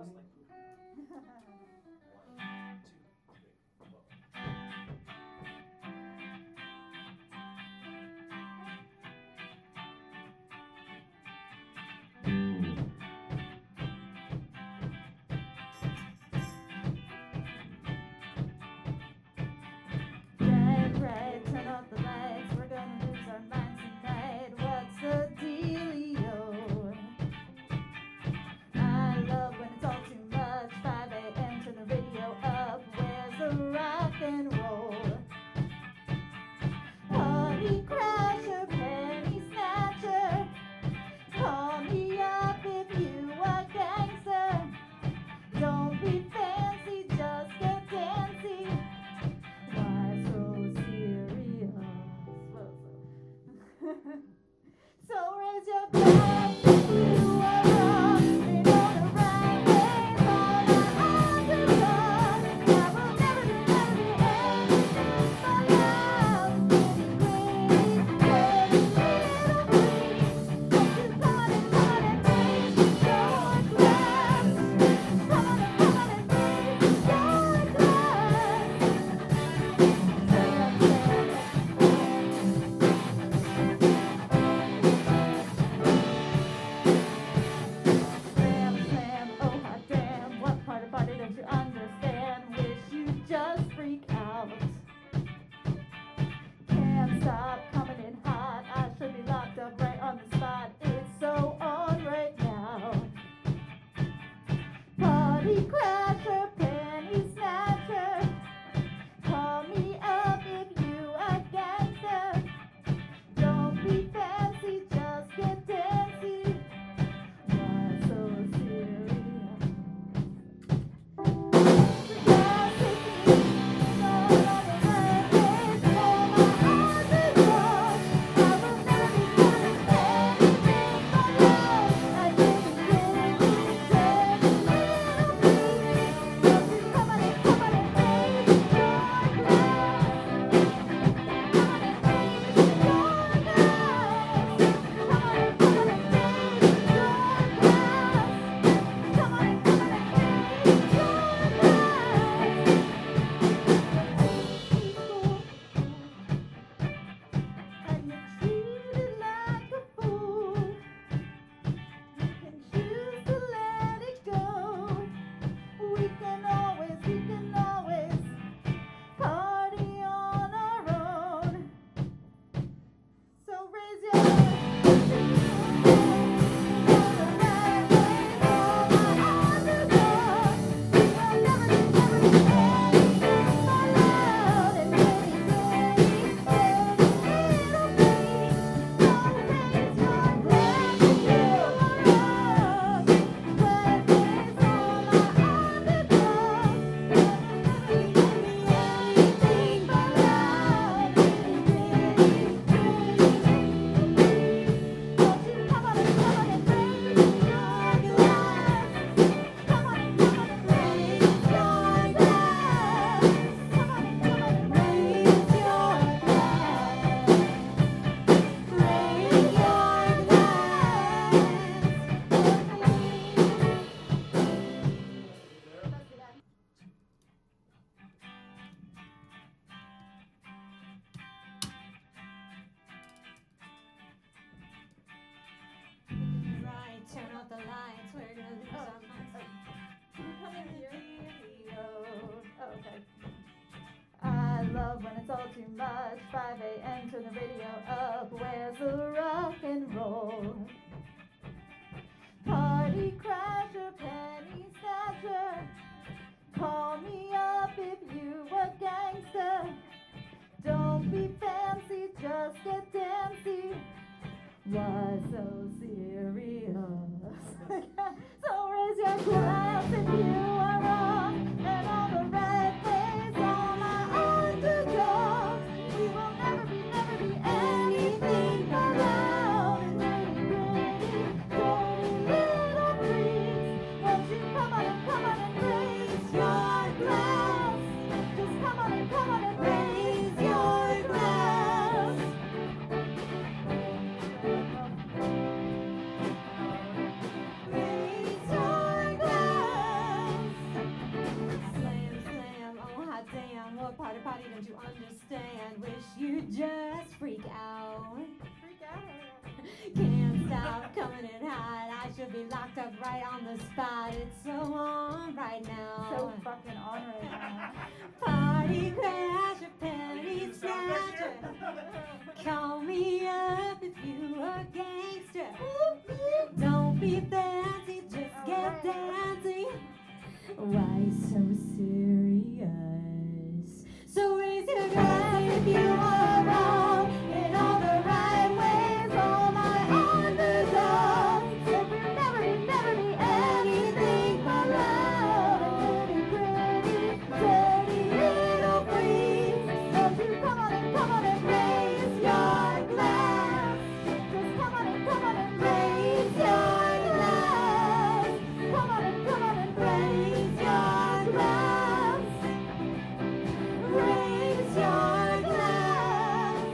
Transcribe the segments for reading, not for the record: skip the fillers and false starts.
When it's all too much, 5 a.m. turn the radio up. Where's the rock and roll? Party crasher, penny snatcher. Call me up if you a gangster. Don't be fancy, just get dancy. Why so serious? So raise your glass if you are wrong, and all the red face, all my underdogs. We will never be anything right on the spot. It's so on right now. So fucking on right now. Party crasher, penny snatcher. Call me up if you a gangster. Don't be fancy, just get dancing. Why so serious? So raise your glass if you are wrong in all the right ways. All my underdogs. If we never be anything but love and pretty, dirty little freaks. Don't you come on and raise your glass. Just come on and raise your glass. Come on and raise your glass. Raise your glass.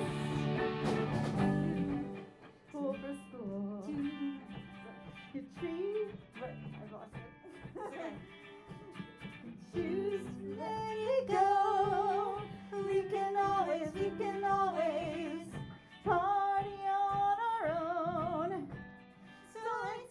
School for school. You choose. Wait, I lost it. Choose to let it go. We can always party on our own. So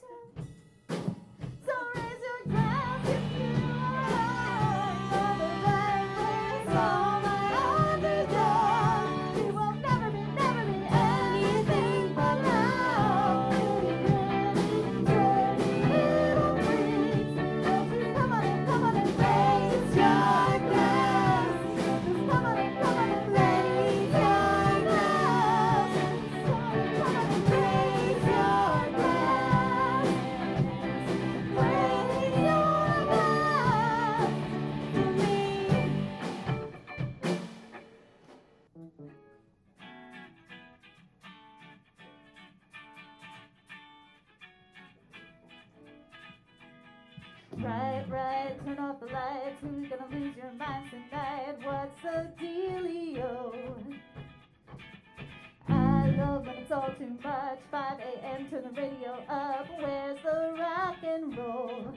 raise your glass if you are the right place. All my underdogs. We will never be anything but love. Dirty little freaks. Don't you come on and raise your glass. Just come on and raise your glass. So come on and raise your glass. Raise your glass for me. Right, turn off the lights. Who's gonna lose your mind tonight? What's the dealio? I love when it's all too much. 5 a.m. turn the radio up. Where's the rock and roll?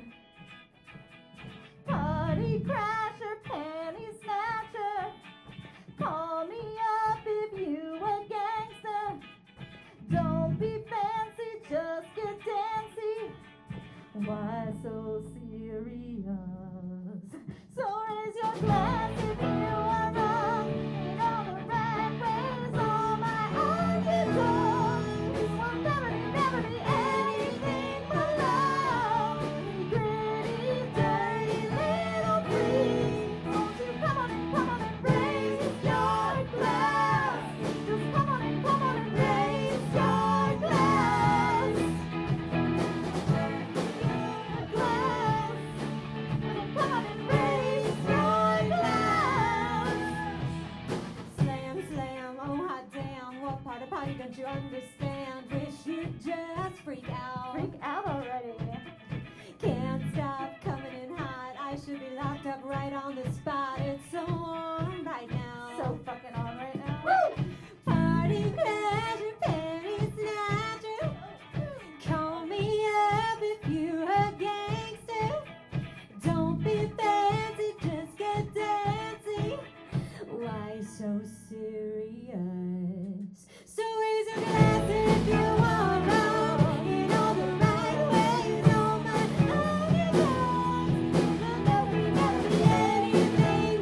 Party crasher, penny snatcher. Call me up if you a gangster. Don't be fancy, just get dancy. Why so serious? So raise your glass if you are wrong in all the right ways. All my underdogs. We will never be anything but love. Pretty, dirty little freaks. Won't you come on and raise your glass? Just come on and raise your glass. Glass. Come on and raise your glass. Slam, slam, oh hot damn. What part of party don't you understand? Wish you'd just freak out. Freak out already. Can't stop coming in hot. I should be locked up right on the spot. It's so on right now. So fucking on right now. Woo! Party crasher, penny snatcher. Call me up if you're a gangster. Don't be fancy, just get dancing. Why so serious? So raise your glass if you are wrong in all the right ways. All my underdogs. We'll never be anything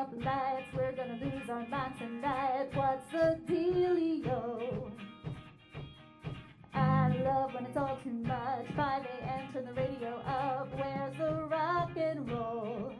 out the lights. We're gonna lose our minds tonight. What's the dealio? I love when it's all too much. 5 a.m. turn the radio up. Where's the rock and roll?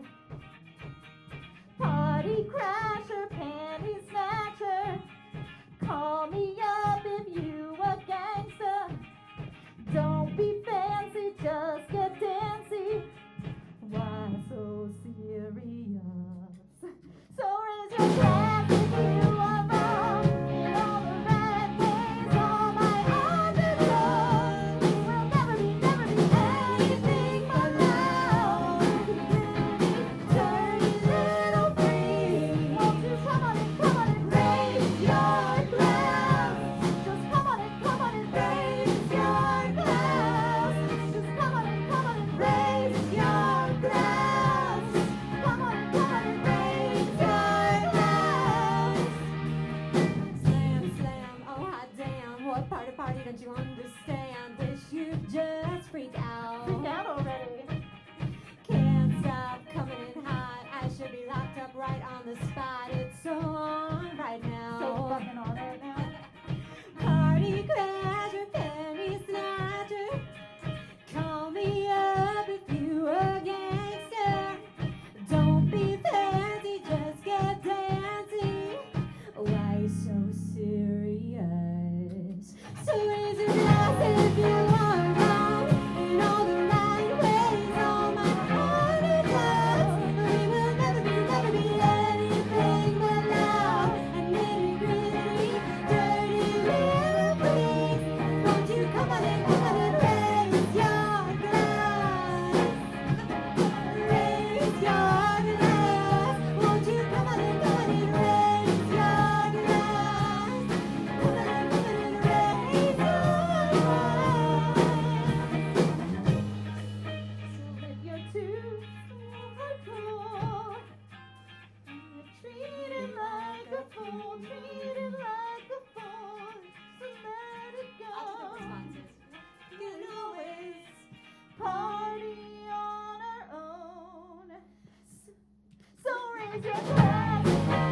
Party crasher, panty snatcher. Call me up if you a gangster. Don't be fancy, just get dancy. Why so serious? So raise your glass if you are wrong in all the right ways. All my underdogs will never be anything but loud. Dirty little freak, won't you come on and raise your glass? Just come on and raise your glass. Just come on and raise your glass. Come on and raise your glass. Slam, slam, oh hot damn. What party don't you understand? Wish you'd just freak out. Freak out already. Can't stop coming in hot. I should be locked up right on the spot. It's so on right now. So fucking on right now. Party crasher, penny snatcher. Call me up if you a gangster. Don't be fancy, just get dancy. Why so serious? So raise your glass if you are wrong in all the right ways. All my underdogs, we will never be anything but loud and nitty gritty, dirty little freaks. Won't you come on and raise your glass? Raise your glass. Won't you come on and raise your glass? Come on and raise your glass. So if you're too overcool, you're treated like a fool, treated like a fool, so let it go. You can always Party on our own. So raise your glass.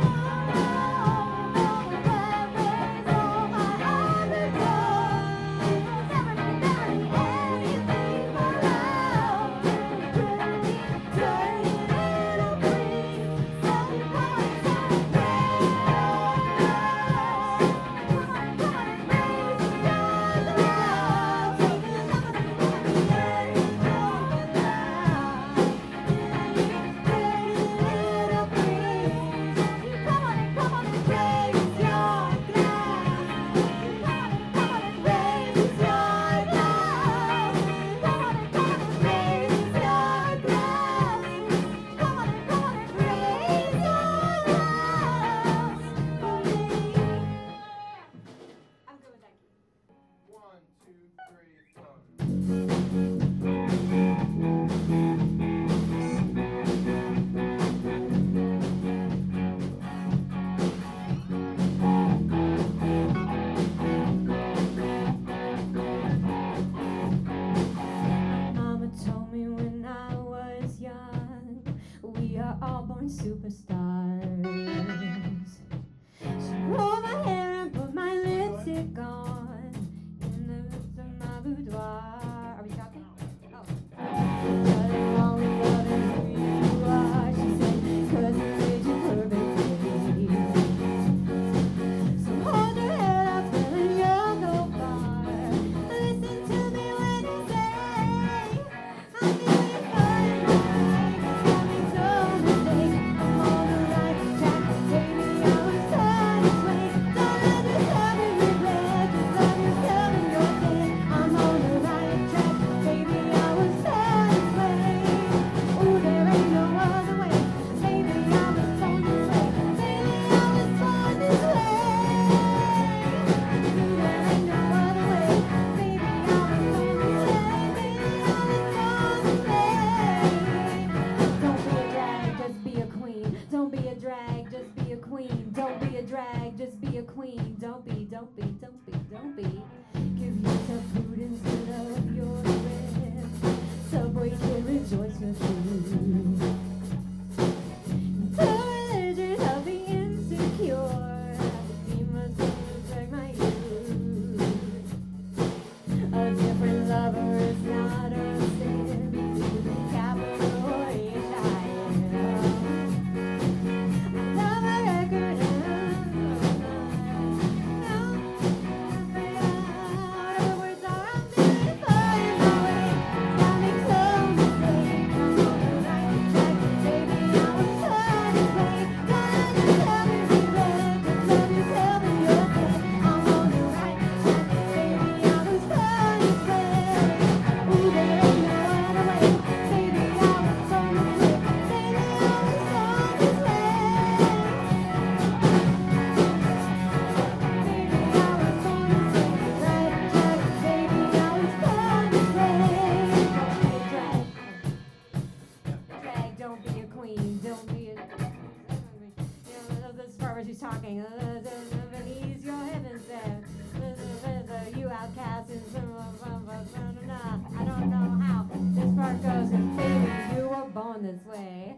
All my underdogs will never be anything but loud. Dirty little freaks. So come on, raise born this way.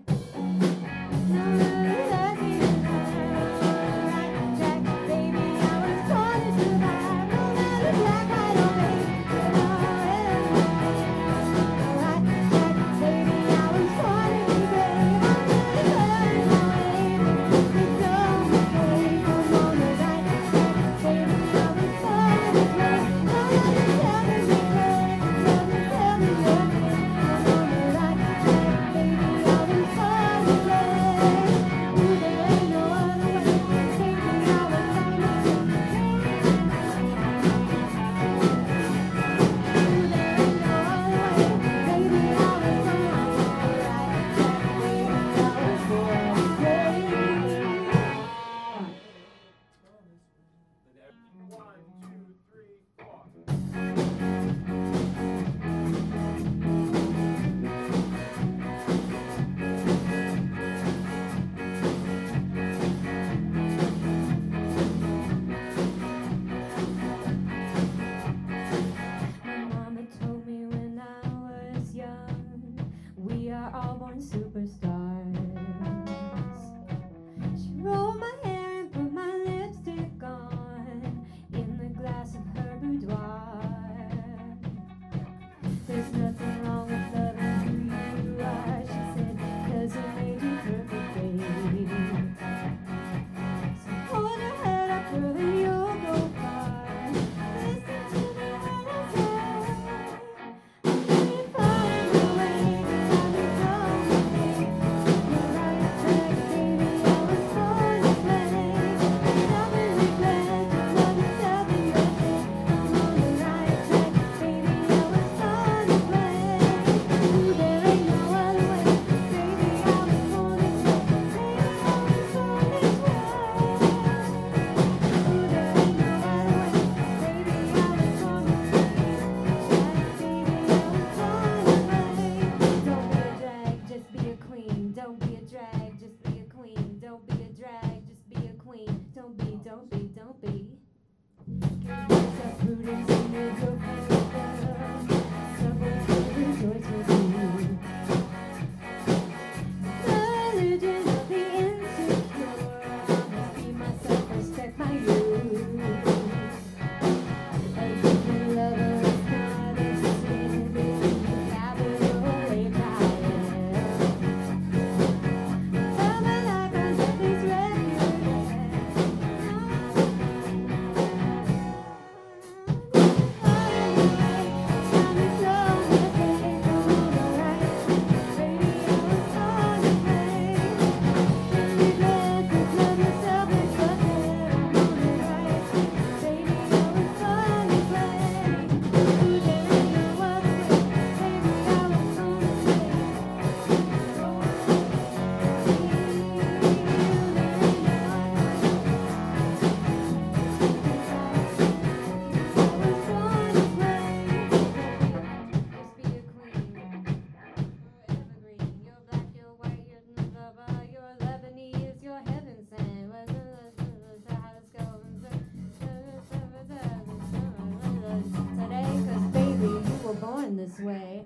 This way.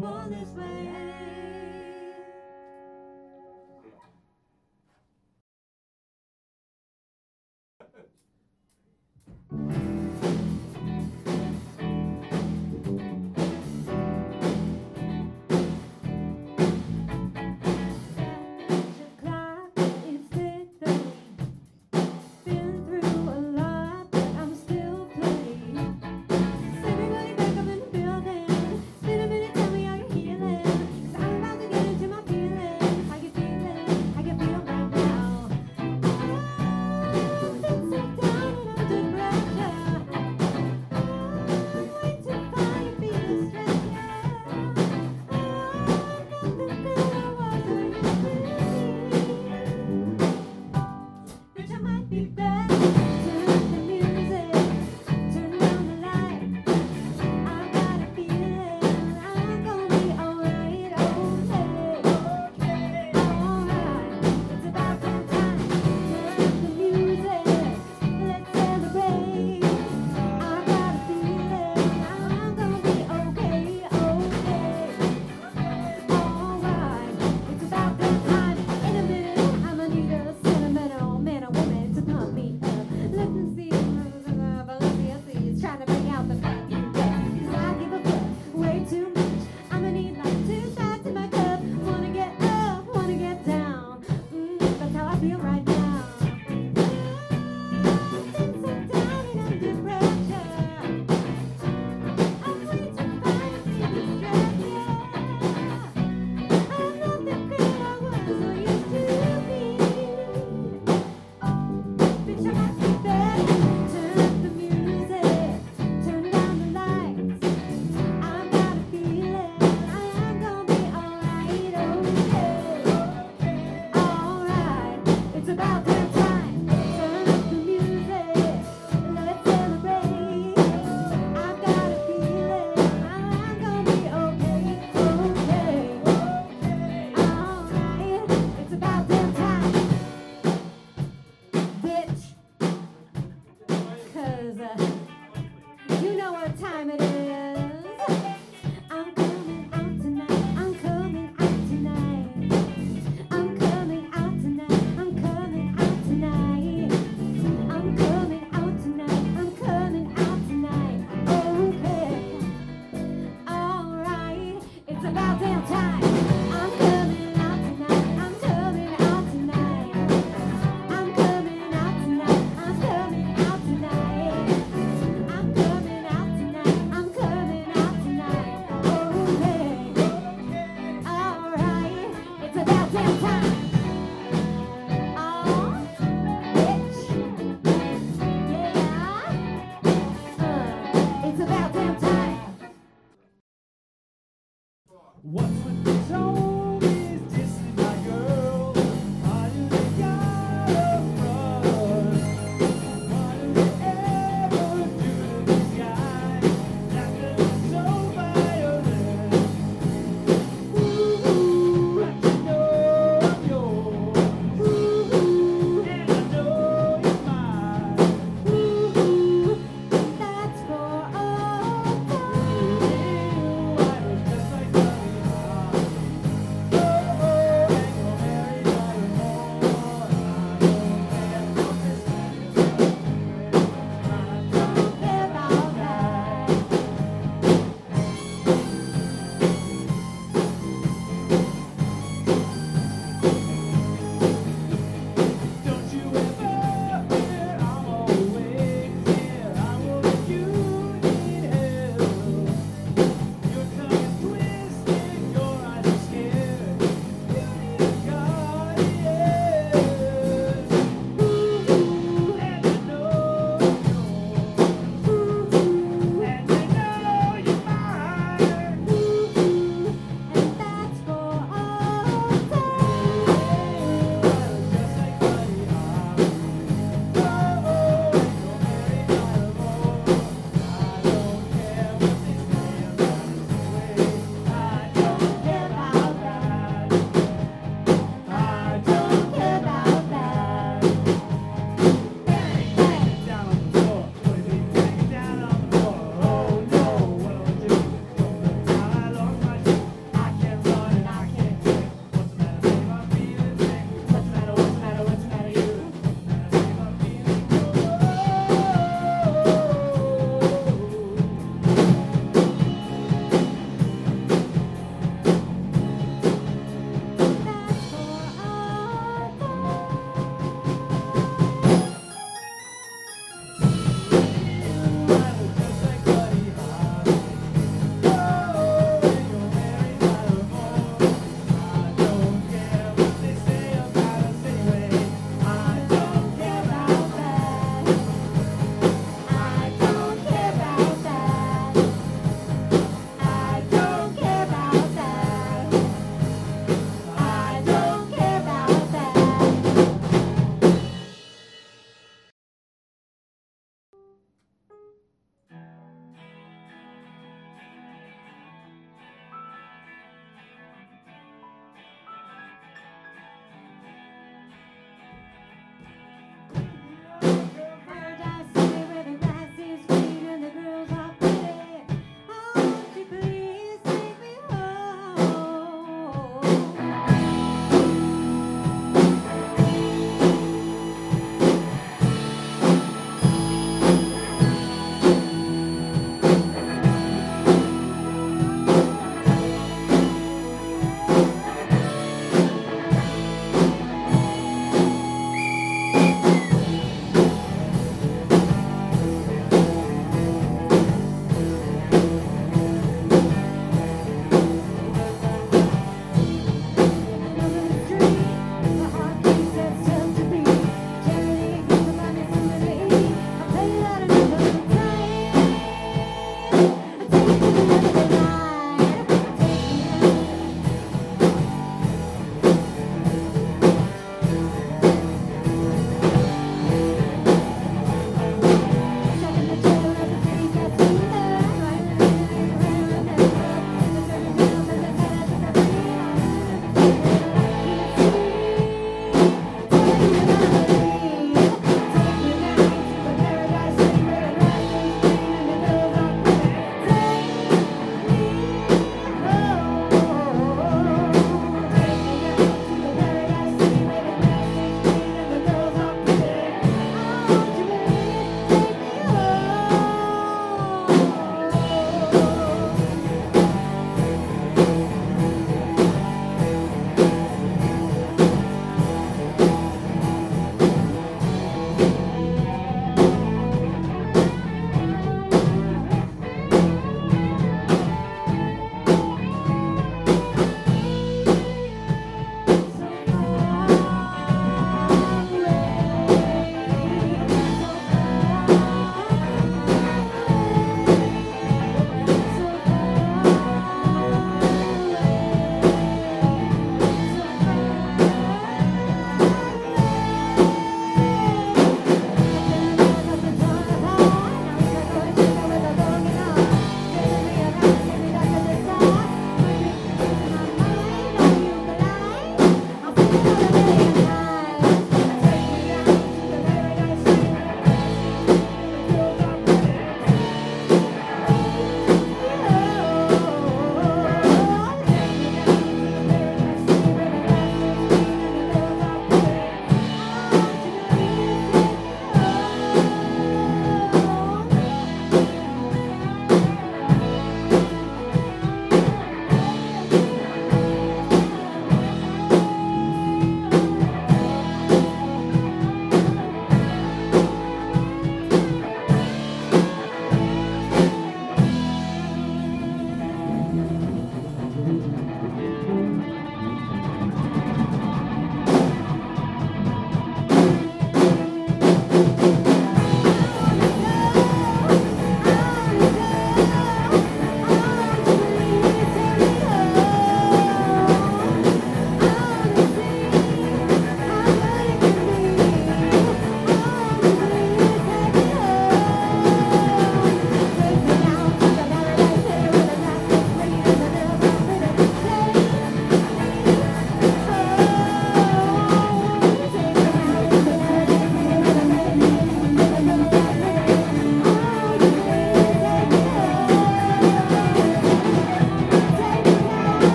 born this way.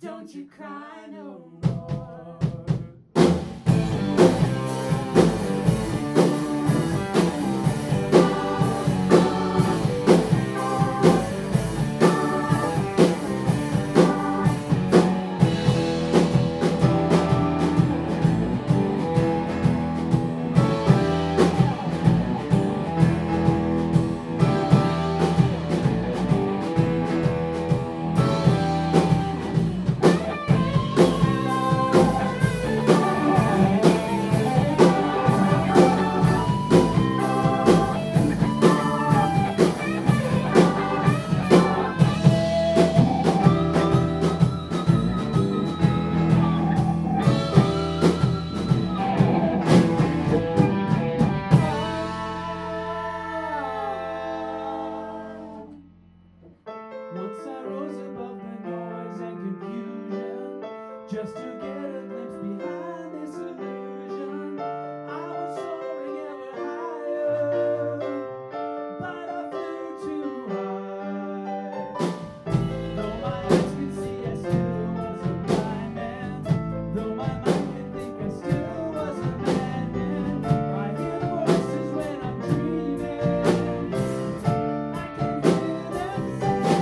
Don't you cry no more. Once I rose above the noise and confusion, just to get a glimpse behind this illusion. I was soaring ever higher, but I flew too high. Though my eyes could see, I still was a blind man. Though my mind could think, I still was a madman. I hear voices when I'm dreaming. I can hear them say,